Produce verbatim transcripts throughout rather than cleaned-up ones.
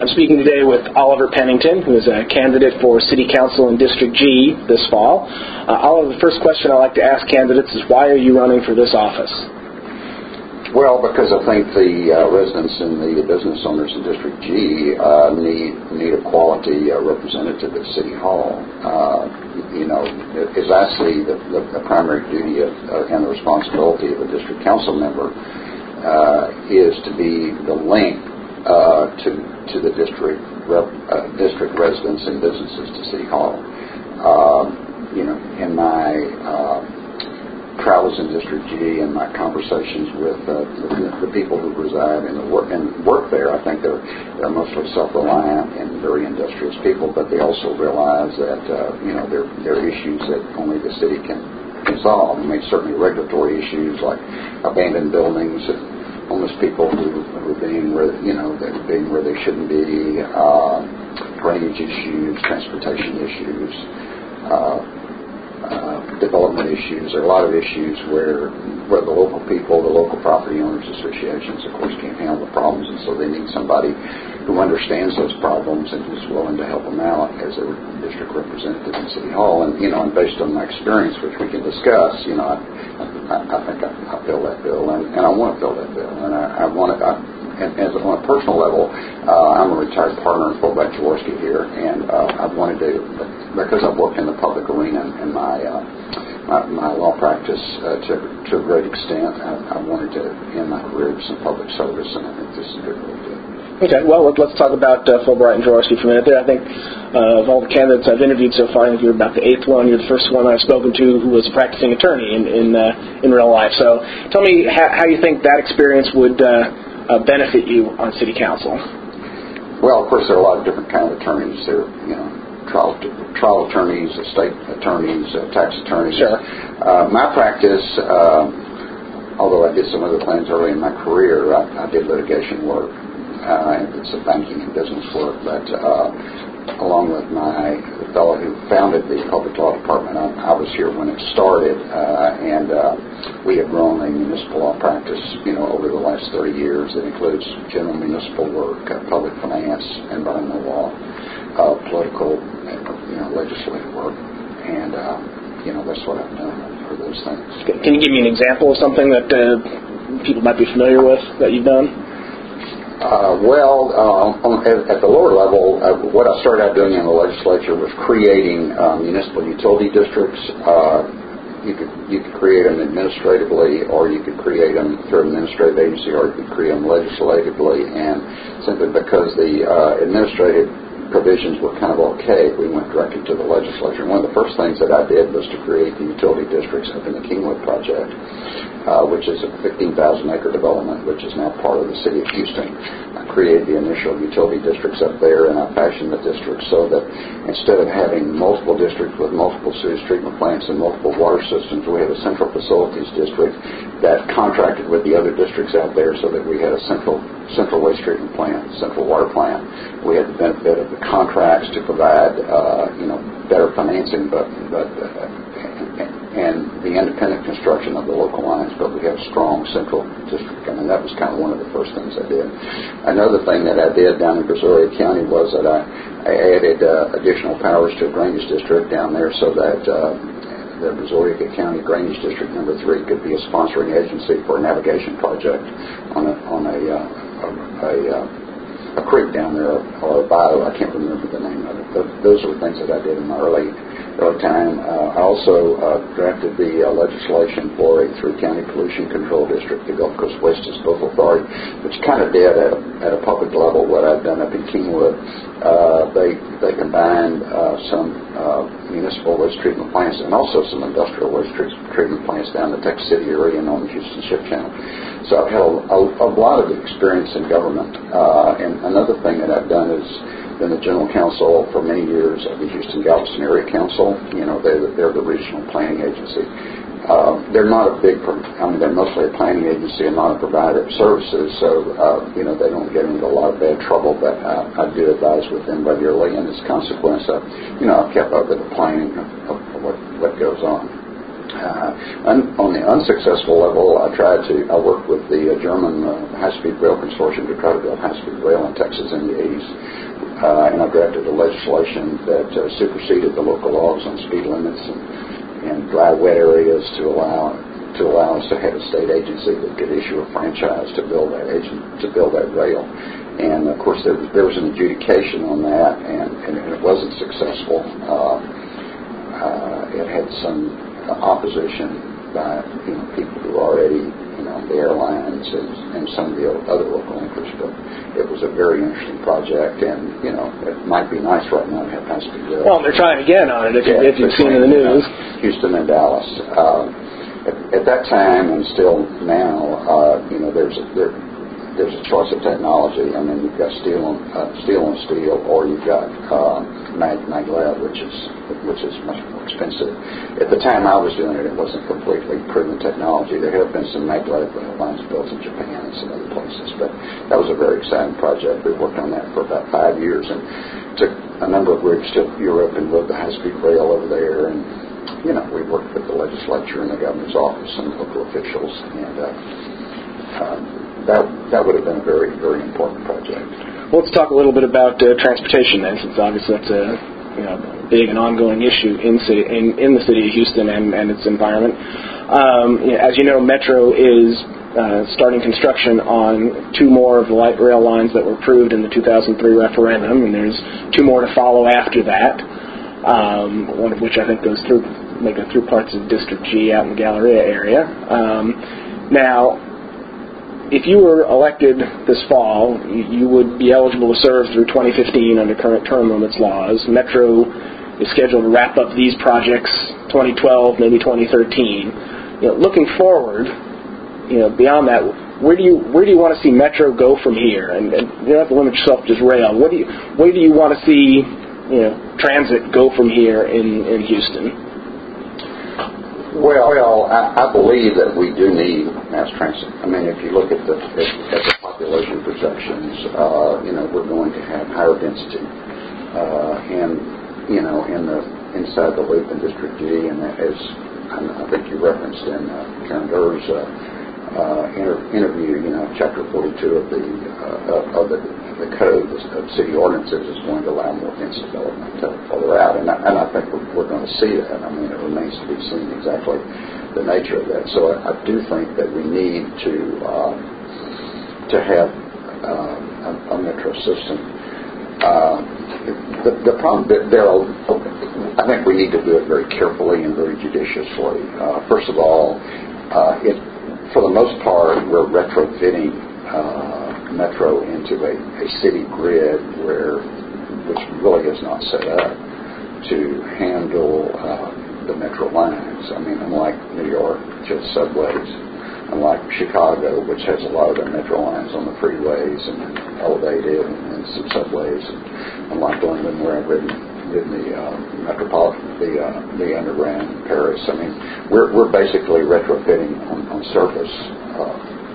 I'm speaking today with Oliver Pennington, who is a candidate for City Council in District G this fall. Uh, Oliver, the first question I like to ask candidates is, why are you running for this office? Well, because I think the uh, residents and the business owners in District G uh, need need a quality uh, representative at City Hall. Uh, you know, as I see the, the, the primary duty of, uh, and the responsibility of a district council member uh, is to be the link uh, to to the district rep, uh, district residents and businesses to City Hall. Uh, you know, in my uh, travels in District G and my conversations with uh, the, the people who reside and, the work, and work there, I think they're, they're mostly self-reliant and very industrious people, but they also realize that, uh, you know, there, there are issues that only the city can, can solve. I mean, certainly regulatory issues like abandoned buildings and homeless people who, who are being where, you know, they're being where they shouldn't be, uh, drainage issues, transportation issues, uh, Uh, development issues. There are a lot of issues where where the local people, the local property owners associations, of course, can't handle the problems, and so they need somebody who understands those problems and who's willing to help them out as a district representative in City Hall. And you know, and based on my experience, which we can discuss, you know, I, I, I think I, I fill that bill, and, and I want to fill that bill, and I, I want it. I, And as on a personal level, uh, I'm a retired partner in Fulbright Jaworski here, and uh, I've wanted to, because I've worked in the public arena in my uh, my, my law practice uh, to, to a great extent, I, I wanted to end my career with some public service, and I think this is a good way to do it. Okay, well, let's talk about uh, Fulbright and Jaworski for a minute there. I think uh, of all the candidates I've interviewed so far, I think you're about the eighth one. You're the first one I've spoken to who was a practicing attorney in in, uh, in real life. So tell me how, how you think that experience would uh, Uh, benefit you on City Council. Well, of course, there are a lot of different kind of attorneys. There are, you know, trial trial attorneys, estate attorneys, uh, tax attorneys. Sure. Uh, my practice, uh, although I did some other things early in my career, I, I did litigation work. Uh, and did some banking and business work, but uh, along with my the fellow who founded the public law department, I, I was here when it started, uh, and uh, we have grown a municipal law practice, you know, over the last thirty years. That includes general municipal work, uh, public finance, environmental law, uh, political, you know, legislative work, and uh, you know, that's what I've done for those things. Can you give me an example of something that uh, people might be familiar with that you've done? Uh, well, uh, on, at, at the lower level, uh, what I started out doing in the legislature was creating um, municipal utility districts. Uh, you could you could create them administratively, or you could create them through an administrative agency, or you could create them legislatively. And simply because the uh, administrative provisions were kind of archaic, we went directly to the legislature. And one of the first things that I did was to create the utility districts up in the Kingwood project, uh, which is a fifteen thousand acre development, which is now part of the city of Houston. I created the initial utility districts up there, and I fashioned the districts so that instead of having multiple districts with multiple sewage treatment plants and multiple water systems, we had a central facilities district that contracted with the other districts out there, so that we had a central central waste treatment plant, central water plant. We had the benefit of the contracts to provide, uh, you know, better financing, but but uh, and the independent construction of the local lines. But we had a strong central district, I mean, that was kind of one of the first things I did. Another thing that I did down in Brazoria County was that I, I added uh, additional powers to a drainage district down there, so that uh, the Brazoria County Drainage District Number Three could be a sponsoring agency for a navigation project on a on a uh, a, a, uh, a creek down there, or a bayou. I can't remember the name of it. But those are the things that I did in my early early time. Uh, I also uh, drafted the uh, legislation for a three county pollution control district, the Gulf Coast Waste Disposal Authority, which kind of did at a, at a public level what I've done up in Kingwood. Uh, they they combined uh, some uh, municipal waste treatment plants and also some industrial waste treatment plants down the Texas City area and on the Houston Ship Channel. So I've had a, a, a lot of experience in government. Uh, and another thing that I've done is been the general counsel for many years of the Houston Galveston Area Council. You know, they're, they're the regional planning agency. Uh, they're not a big, I mean, they're mostly a planning agency and not a provider of services, so, uh, you know, they don't get into a lot of bad trouble, but uh, I do advise with them regularly, and as a consequence, of, you know, I've kept up with the planning of, of, of what, what goes on. Uh, un, on the unsuccessful level, I tried to, I worked with the uh, German uh, high-speed rail consortium to try to build high-speed rail in Texas in the eighties. uh, and I drafted the legislation that uh, superseded the local laws on speed limits and, and dry wet areas to allow to allow us to have a state agency that could issue a franchise to build that agent to build that rail. And of course, there was, there was an adjudication on that, and, and it wasn't successful. Uh, uh, it had some opposition by you know people who already you know the airlines and, and some of the other local interests. But it was a very interesting project, and you know it might be nice right now to have high-speed rail. Well, they're trying again on it. If, yeah, you, if you've seen in the news, uh, Houston and Dallas. Uh, at, at that time, and still now, uh, you know, there's a, there. There's a choice of technology. I mean, you've got steel on uh, steel on steel, or you've got uh, mag maglev, which is which is much more expensive. At the time I was doing it, it wasn't completely proven technology. There have been some maglev lines built in Japan and some other places, but that was a very exciting project. We worked on that for about five years and took a number of groups to Europe and rode the high-speed rail over there. And you know, we worked with the legislature and the governor's office and local officials, and uh, um, That, that would have been a very, very important project. Well, let's talk a little bit about uh, transportation then, since obviously that's a you know, big and ongoing issue in, city, in, in the city of Houston and, and its environment. Um, you know, as you know, Metro is uh, starting construction on two more of the light rail lines that were approved in the two thousand three referendum, and there's two more to follow after that, um, one of which I think goes through, may go through parts of District G out in the Galleria area. Um, now, if you were elected this fall, you would be eligible to serve through twenty fifteen under current term limits laws. Metro is scheduled to wrap up these projects twenty twelve, maybe twenty thirteen. You know, looking forward, you know, beyond that, where do you where do you want to see Metro go from here? And, and you don't have to limit yourself to just rail. What do you where do you want to see, you know, transit go from here in, in Houston? Well, well, I, I believe that we do need mass transit. I mean, if you look at the at, at the population projections, uh, you know, we're going to have higher density, uh, and you know, in the inside the loop in District G, and as I think you referenced in uh, Karen Durr's uh, uh, inter- interview, you know, Chapter forty-two of the uh, of the, the code of city ordinances is going to allow more dense development to further out, and I, and I think we're, we're going to see that. I mean, it remains to be seen exactly the nature of that. So I, I do think that we need to uh, to have uh, a, a metro system. Uh, the, the problem that there are, I think we need to do it very carefully and very judiciously. Uh, first of all, uh, it, for the most part, we're retrofitting uh, Metro into a, a city grid where, which really is not set up to handle uh, the Metro lines. I mean, unlike New York, which has subways, unlike Chicago, which has a lot of the Metro lines on the freeways and elevated and, and some subways, and unlike London, where I've ridden, ridden the uh, metropolitan, the uh, the underground in Paris. I mean, we're we're basically retrofitting on, on surface uh,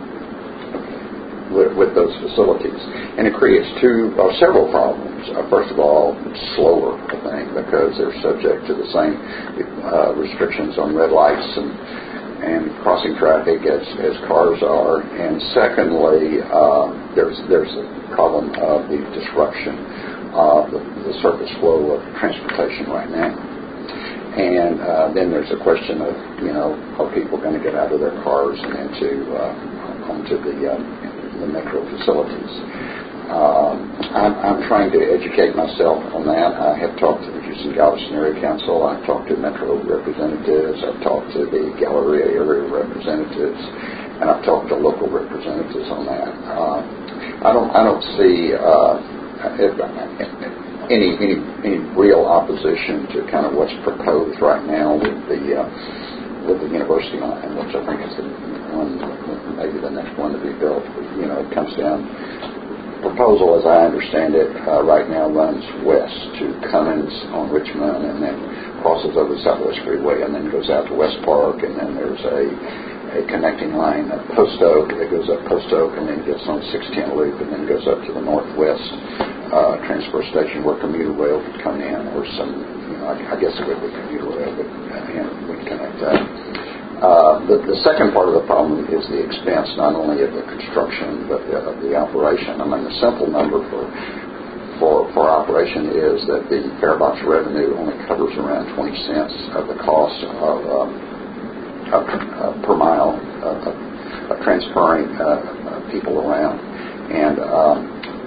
with, with those facilities, and it creates two or uh, several problems. Uh, first of all, it's slower, I think, because they're subject to the same uh, restrictions on red lights and. and crossing traffic as, as cars are, and secondly, uh, there's there's the problem of the disruption of the, the surface flow of transportation right now, and uh, then there's a question of, you know, are people going to get out of their cars and into uh, onto the uh, the metro facilities? Um, I'm, I'm trying to educate myself on that. I have talked to the Houston-Galveston Area Council. I've talked to Metro representatives. I've talked to the Galleria area representatives, and I've talked to local representatives on that. Uh, I don't, I don't see uh, if, any, any, any real opposition to kind of what's proposed right now with the uh, with the university line, which I think is the one, maybe the next one to be built. You know, it comes down. Proposal, as I understand it, uh, right now runs west to Cummins on Richmond, and then crosses over the Southwest Freeway, and then goes out to West Park, and then there's a, a connecting line at Post Oak that goes up Post Oak, and then gets on six ten loop, and then goes up to the Northwest uh, transfer station where commuter rail could come in, or some, you know, I, I guess it would be commuter rail, but uh, and would connect that. Uh, the, the second part of the problem is the expense, not only of the construction, but uh, of the operation. I mean, the simple number for for for our consideration is that the fare box revenue only covers around twenty cents of the cost of, um, of uh, per mile uh, of transferring uh, uh, people around. And um,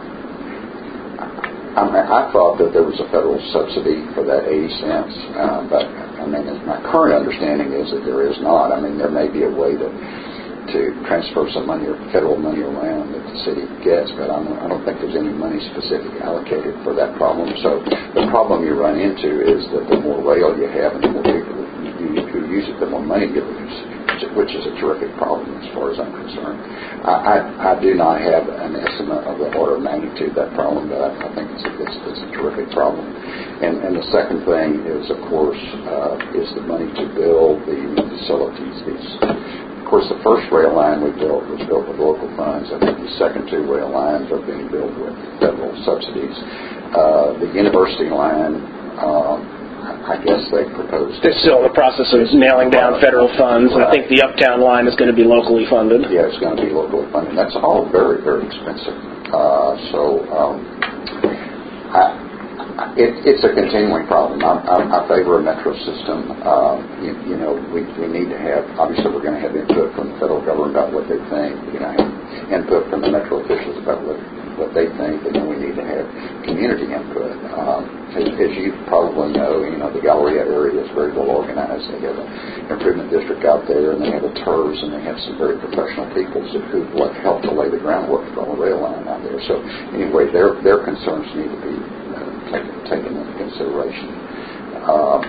I, I thought that there was a federal subsidy for that eighty cents, uh, but I mean, my current understanding is that there is not. I mean, there may be a way to to transfer some money or federal money around that the city gets, but I'm, I don't think there's any money specific allocated for that problem. So the problem you run into is that the more rail you have and the more people who, who use it, the more money you lose, which is a terrific problem as far as I'm concerned. I, I, I do not have an estimate of the order of magnitude of that problem, but I, I think it's a, it's, it's a terrific problem. And, and the second thing is, of course, uh, is the money to build the facilities. These Of course, the first rail line we built was built with local funds. I think the second two rail lines are being built with federal subsidies. Uh, the university line, um, I guess they proposed... They're still in the process of nailing down federal funds, right. And I think the Uptown line is going to be locally funded. Yeah, it's going to be locally funded. That's all very, very expensive. Uh, so um, I... It, it's a continuing problem. I, I, I favor a metro system. Uh, you, you know, we, we need to have, obviously we're going to have input from the federal government about what they think. We're going to have input from the metro officials about what, what they think, and then we need to have community input. Um, as, as you probably know, you know, the Galleria area is very well organized. They have an improvement district out there, and they have a T E R S, and they have some very professional people who like, help to lay the groundwork for the rail line out there. So anyway, their, their concerns need to be Taken, taken into consideration, uh,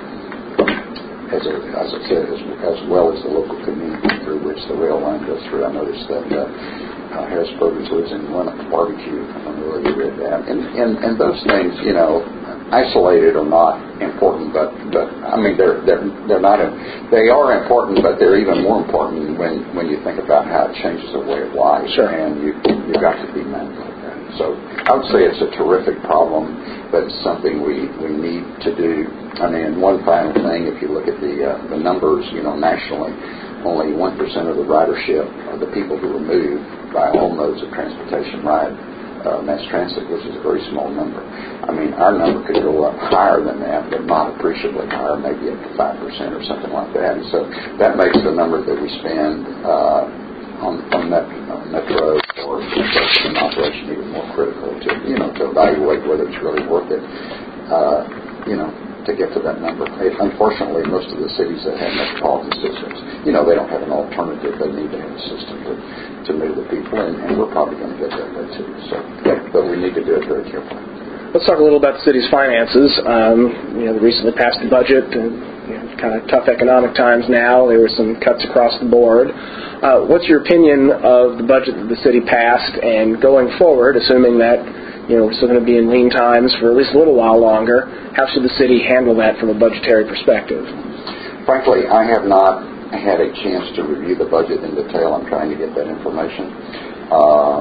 as, a, as I said, as, as well as the local community through which the rail line goes through. I noticed that uh, uh, Harrisburg is losing one at the barbecue. I don't know where you read that. And, and and those things, you know, isolated are not important, but but I mean they're they're they're not. A, they are important, but they're even more important when when you think about how it changes the way of life. Sure. And you you've got to be mindful of that. So I would say it's a terrific problem, but it's something we, we need to do. I mean, one final thing, if you look at the uh, the numbers, you know, nationally, only one percent of the ridership of the people who are moved by all modes of transportation ride uh, mass transit, which is a very small number. I mean, our number could go up higher than that, but not appreciably higher, maybe up to five percent or something like that. And so that makes the number that we spend uh, on, on Metro or construction and operation even more critical to, you know, to evaluate whether it's really worth it, uh, you know, to get to that number. It, unfortunately, most of the cities that have metropolitan systems, you know, they don't have an alternative. They need to have a system to, to move the people, and, and we're probably going to get that way too. So, but, but we need to do it very carefully. Let's talk a little about the city's finances. Um, you know, they recently passed the budget, and you know, kind of tough economic times now. There were some cuts across the board. Uh, what's your opinion of the budget that the city passed, and going forward, assuming that you know we're still going to be in lean times for at least a little while longer, how should the city handle that from a budgetary perspective? Frankly, I have not had a chance to review the budget in detail. I'm trying to get that information. Um,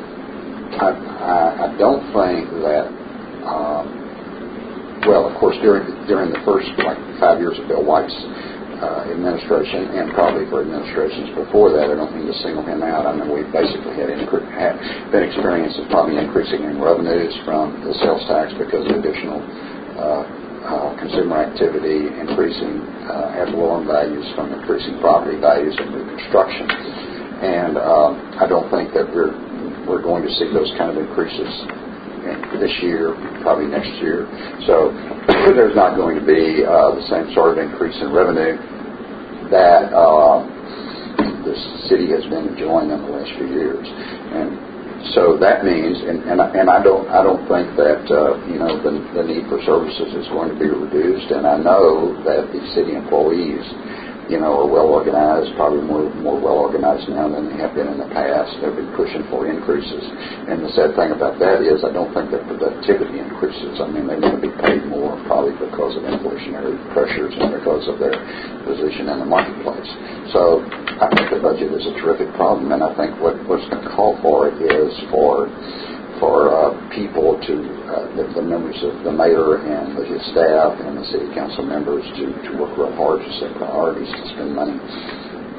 I, I, I don't think that. Um, well, of course, during during the first like five years of Bill White's uh, administration, and probably for administrations before that, I don't mean to single him out. I mean, we basically had, incre- had been experiencing probably increasing in revenues from the sales tax because of additional uh, uh, consumer activity, increasing uh, ad valorem values from increasing property values and new construction. And uh, I don't think that we're we're going to see those kind of increases this year, probably next year. So there's not going to be uh, the same sort of increase in revenue that uh, the city has been enjoying in the last few years. And so that means, and, and, I, and I don't I don't think that uh, you know the, the need for services is going to be reduced. And I know that the city employees, you know, are well organized, probably more more well organized now than they have been in the past. They've been pushing for increases. And the sad thing about that is I don't think that productivity increases. I mean, they want to be paid more probably because of inflationary pressures and because of their position in the marketplace. So I think the budget is a terrific problem, and I think what, what's going to call for it is for for uh, people to, uh, the, the members of the mayor and the staff and the city council members to, to work real hard to set priorities to spend money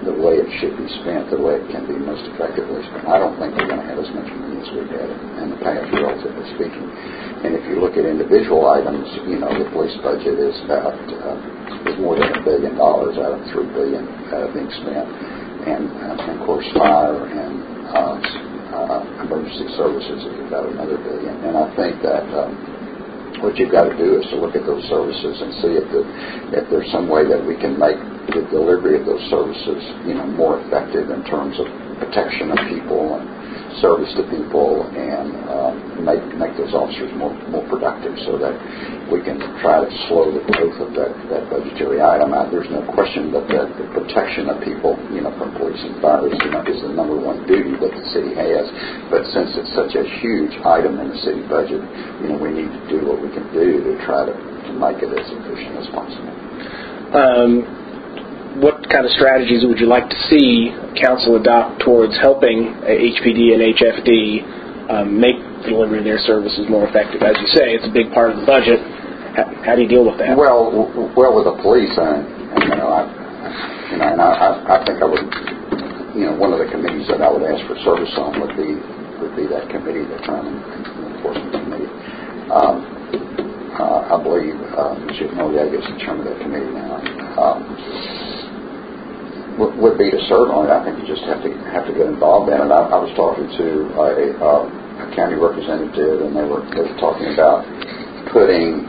the way it should be spent, the way it can be most effectively spent. I don't think we're going to have as much money as we've had in the past, relatively speaking. And if you look at individual items, you know, the police budget is about uh, is more than a billion dollars out of three billion uh, being spent, and, uh, and of course fire and uh, uh, emergency services is about another billion. And I think that um, what you've got to do is to look at those services and see if the, if there's some way that we can make the delivery of those services, you know, more effective in terms of protection of people and service to people, and um, make make those officers more more productive, so that we can try to slow the growth of that, that budgetary item. I, there's no question that the, the protection of people, you know, from police and fire is, you know, is the number one duty that the city has. But since it's such a huge item in the city budget, you know, we need to do what we can do to try to, to make it as efficient as possible. Um, What kind of strategies would you like to see council adopt towards helping H P D and H F D um, make the delivery of their services more effective? As you say, it's a big part of the budget. How, how do you deal with that? Well, w- well, with the police, I, you know, I, you know, and I, I, I think I would, you know, one of the committees that I would ask for service on would be would be that committee, the crime and enforcement committee. Um, uh, I believe uh, Mister Noriega is the chairman of that committee now. Um, would be to serve on it. I think you just have to have to get involved in it. I, I was talking to a, uh, a county representative, and they were they were talking about putting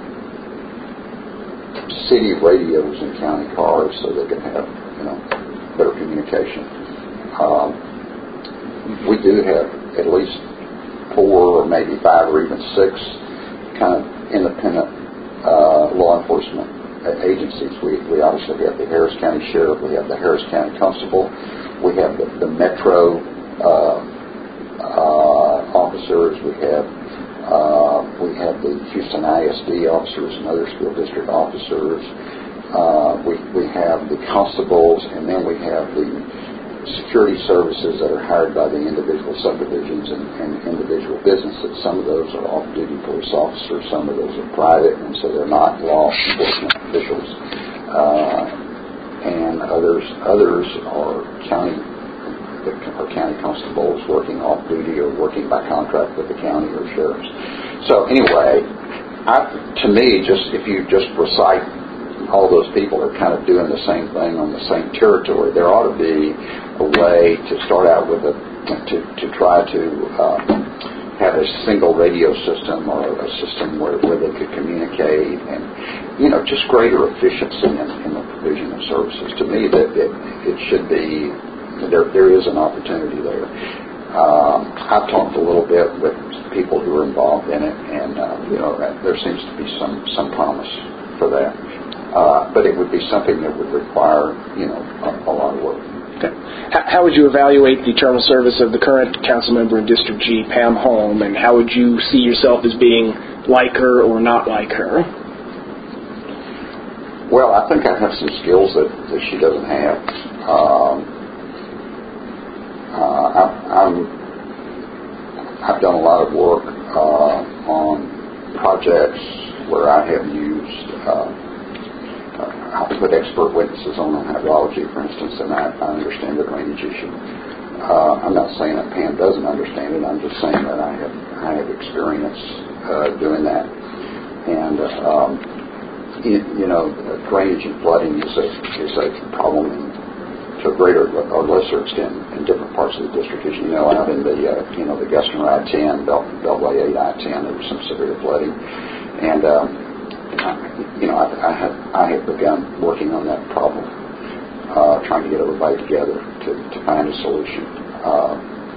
city radios in county cars so they can have, you know, better communication. Um, we do have at least four or maybe five or even six kind of independent uh, law enforcement agencies. We we obviously have the Harris County Sheriff, we have the Harris County Constable, we have the, the Metro uh, uh, officers, we have uh, we have the Houston I S D officers and other school district officers. Uh, we we have the constables, and then we have the security services that are hired by the individual subdivisions and, and individual businesses. Some of those are off-duty police officers, some of those are private, and so they're not law enforcement officials. Uh, and others others are county or county constables working off-duty or working by contract with the county or sheriffs. So anyway, I, to me, just if you just recite all those people are kind of doing the same thing on the same territory, there ought to be a way to start out with a to, to try to uh, have a single radio system or a system where, where they could communicate, and you know, just greater efficiency in, in the provision of services. To me, that it, it should be there. There is an opportunity there. Um, I've talked a little bit with people who are involved in it, and uh, you know, there seems to be some some promise for that. Uh, but it would be something that would require, you know, a, a lot of work. Okay. How would you evaluate the term of service of the current council member in District G, Pam Holm, and how would you see yourself as being like her or not like her? Well, I think I have some skills that, that she doesn't have. Um, uh, I, I'm, I've done a lot of work uh, on projects where I have used uh, I put expert witnesses on on hydrology, for instance, and I, I understand the drainage issue. Uh, I'm not saying that Pam doesn't understand it. I'm just saying that I have I have experience uh, doing that. And um, you, you know, drainage and flooding is a is a problem to a greater or lesser extent in different parts of the district. As you know, out in the uh, you know the Gusner I ten, Belt, Beltway eight I ten, there was some severe flooding, and um, you know, I, I have I have begun working on that problem, uh, trying to get everybody together to, to find a solution. Uh,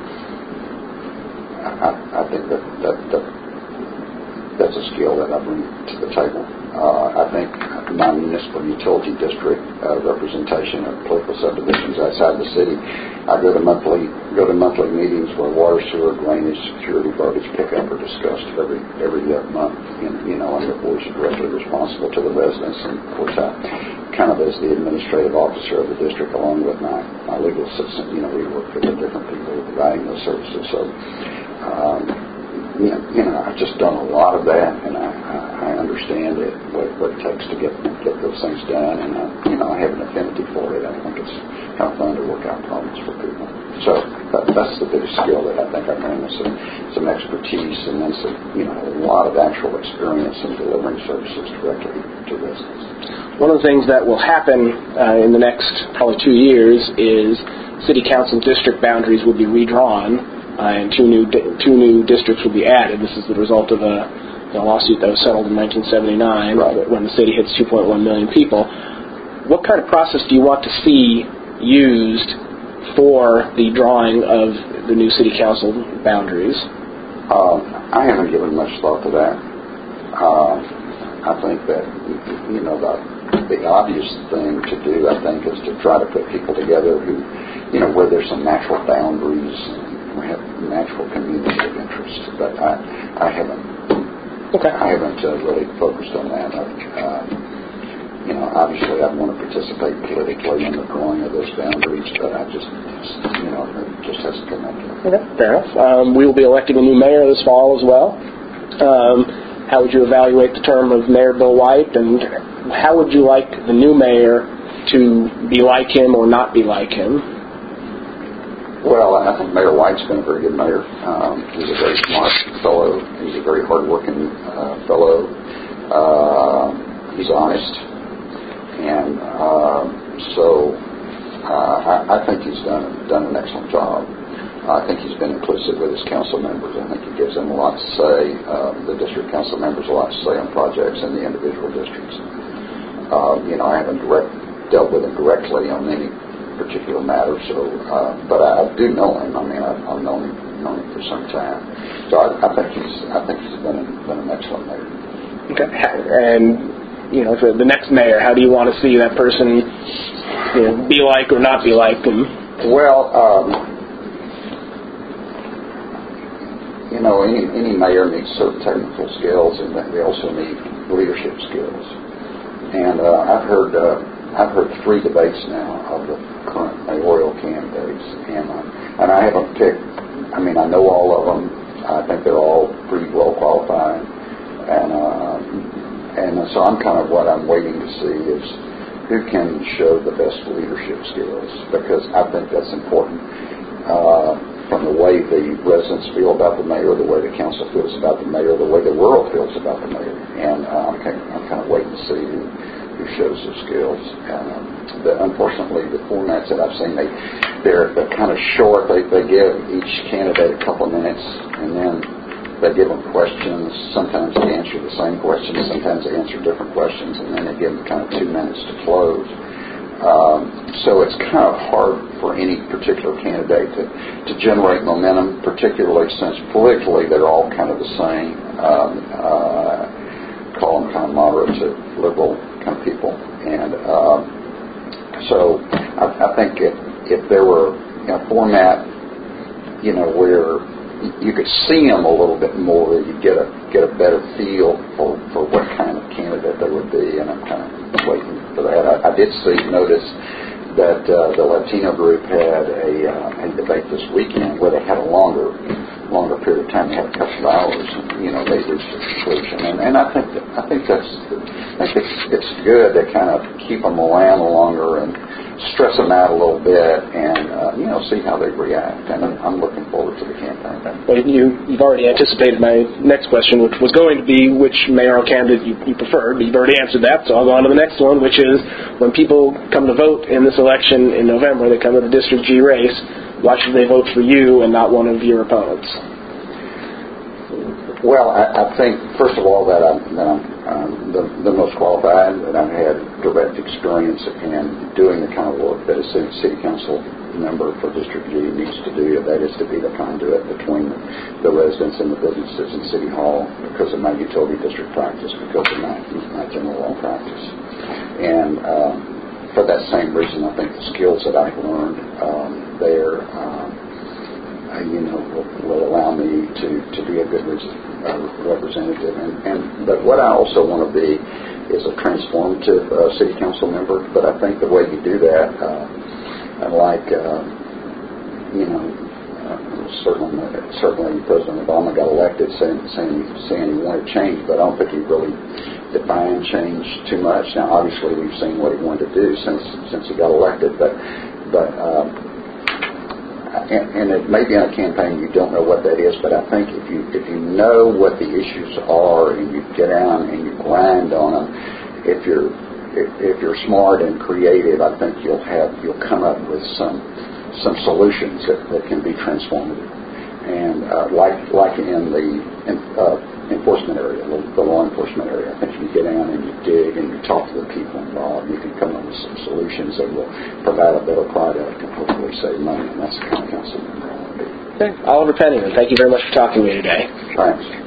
I, I think that, that that that's a skill that I bring to the table. Uh, I think my municipal utility district uh, representation of political subdivisions outside the city, I go to monthly go to monthly meetings where water, sewer, drainage, security, garbage pickup are discussed every every uh, month. And, you know, I'm the board directly responsible to the residents, and of course I kind of as the administrative officer of the district, along with my, my legal assistant. You know, we work with the different people providing those services. So. Um, You know, you know, I've just done a lot of that, and I, I, I, under, understand it, what, what it takes to get get those things done, and I, you know, I have an affinity for it. I think it's kind of fun to work out problems for people. So that, that's the biggest skill that I think I bring, is some, some expertise, and then some, you know, a lot of actual experience in delivering services directly to residents. One of the things that will happen uh, in the next probably two years is city council district boundaries will be redrawn, uh, and two new di- two new districts will be added. This is the result of a, a lawsuit that was settled in nineteen seventy-nine, right, when the city hits two point one million people. What kind of process do you want to see used for the drawing of the new city council boundaries? Uh, I haven't given much thought to that. Uh, I think that, you know, the, the obvious thing to do, I think, is to try to put people together who, you know, where there's some natural boundaries and we have natural community of interest. But I, I haven't, okay. I haven't uh, really focused on that. I, uh, you know, obviously, I want to participate politically in the drawing of those boundaries, but I just, you know, it just hasn't come up yet. Okay, fair enough. Um, we will be electing a new mayor this fall as well. Um, How would you evaluate the term of Mayor Bill White, and how would you like the new mayor to be like him or not be like him? Well, I think Mayor White's been a very good mayor. Um, he's a very smart fellow. He's a very hard-working uh, fellow. Uh, he's honest. And uh, so uh, I, I think he's done, done an excellent job. I think he's been inclusive with his council members. I think he gives them a lot to say, uh, the district council members a lot to say on projects in the individual districts. Uh, you know, I haven't direct, dealt with him directly on any particular matter, so, uh, but I, I do know him. I mean, I've, I've known him, known him for some time. So I, I think he's, I think he's been, a, been an excellent mayor. Okay, and you know, for the next mayor, how do you want to see that person, you know, be like or not be like him? Well. Um, You know, any any mayor needs certain technical skills, and they also need leadership skills. And uh, I've heard uh, I've heard three debates now of the current mayoral candidates, and uh, and I haven't picked. I mean, I know all of them. I think they're all pretty well qualified, and uh, and so I'm kind of what I'm waiting to see is who can show the best leadership skills, because I think that's important. Uh, from the way the residents feel about the mayor, the way the council feels about the mayor, the way the world feels about the mayor. And uh, I'm, kind of, I'm kind of waiting to see who, who shows those skills. Um, the, unfortunately, the formats that I've seen, they, they're, they're kind of short. They, they give each candidate a couple of minutes, and then they give them questions. Sometimes they answer the same questions. Sometimes they answer different questions, and then they give them kind of two minutes to close. Um, so it's kind of hard for any particular candidate to, to generate momentum, particularly since politically they're all kind of the same. Um, uh, call them kind of moderate to liberal kind of people. And um, so I, I think if, if there were a format, you know, where you could see them a little bit more, you get a get a better feel for, for what kind of candidate they would be, and I'm kind of waiting for that. I, I did see, notice that uh, the Latino group had a, uh, a debate this weekend where they had a longer longer period of time. They had a couple of hours, and, you know, they reached a conclusion, and, and I think that, I think that's I think it's it's good to kind of keep them around longer and stress them out a little bit, and uh, you know, see how they react. And I'm, I'm looking forward to the campaign. Well, you, you've already anticipated my next question, which was going to be which mayoral candidate you, you preferred, but you've already answered that, so I'll go on to the next one, which is when people come to vote in this election in November, they come to the District G race, why should they vote for you and not one of your opponents? Well, I, I think, first of all, that I'm, that I'm um, the, the most qualified, that I've had direct experience in doing the kind of work that a city, city council member for District G needs to do. That is to be the conduit between the residents and the businesses in City Hall, because of my utility district practice, because of my, my general law practice. And um, for that same reason, I think the skills that I've learned um, there um, Uh, you know, will, will allow me to, to be a good uh, representative. And, and but what I also want to be is a transformative uh, city council member. But I think the way you do that, uh, like uh, you know, uh, certainly certainly President Obama got elected saying saying saying he wanted change, but I don't think he really define change too much. Now, obviously, we've seen what he wanted to do since since he got elected, but but um, and, and it may be in a campaign you don't know what that is, but I think if you if you know what the issues are and you get down and you grind on them, if you're if, if you're smart and creative, I think you'll have you'll come up with some some solutions that, that can be transformative. And uh, like like in the in, uh, enforcement area, the, the law enforcement area, I think if you get down and you dig and you talk to the people involved, you can come up with some solutions that will provide a better product and hopefully save money. And that's the kind of council member I want to be. Okay. Oliver Pennington, thank you very much for talking to me today. Thanks.